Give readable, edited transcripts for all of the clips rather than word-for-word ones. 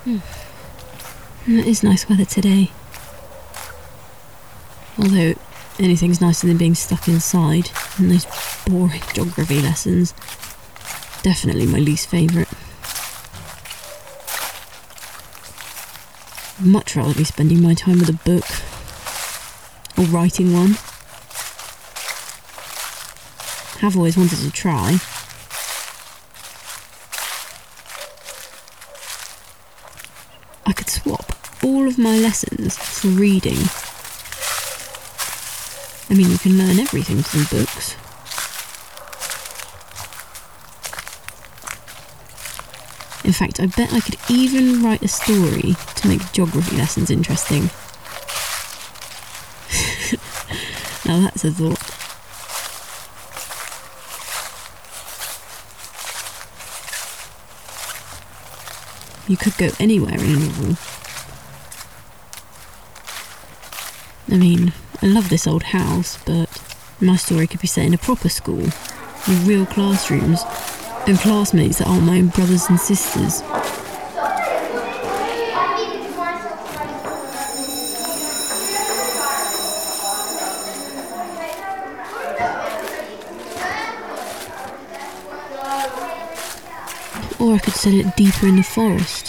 It is nice weather today. Although, anything's nicer than being stuck inside, and those boring geography lessons. Definitely my least favourite. I'd much rather be spending my time with a book. Or writing one. Have always wanted to try. I could swap all of my lessons for reading. I mean, you can learn everything from books. In fact, I bet I could even write a story to make geography lessons interesting. Now that's a thought. You could go anywhere in a novel. I mean, I love this old house, but my story could be set in a proper school, with real classrooms, and classmates that aren't my own brothers and sisters. Or I could set it deeper in the forest.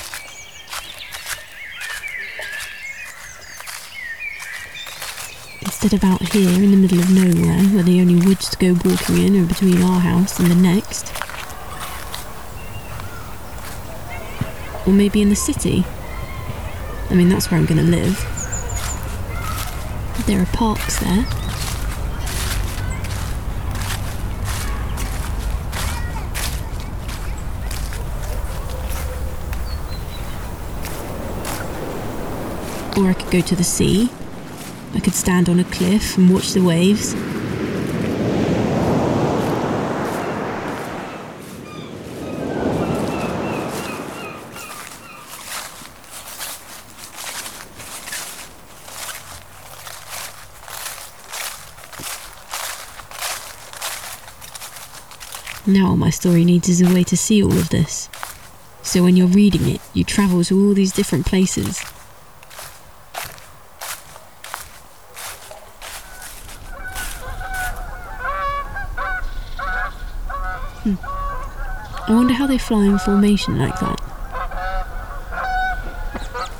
Instead of out here in the middle of nowhere, where the only woods to go walking in are between our house and the next. Or maybe in the city. I mean, that's where I'm going to live. There are parks there. Or I could go to the sea. I could stand on a cliff and watch the waves. Now all my story needs is a way to see all of this. So when you're reading it, you travel to all these different places. I wonder how they fly in formation like that.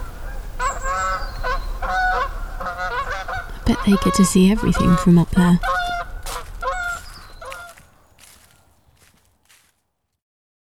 I bet they get to see everything from up there.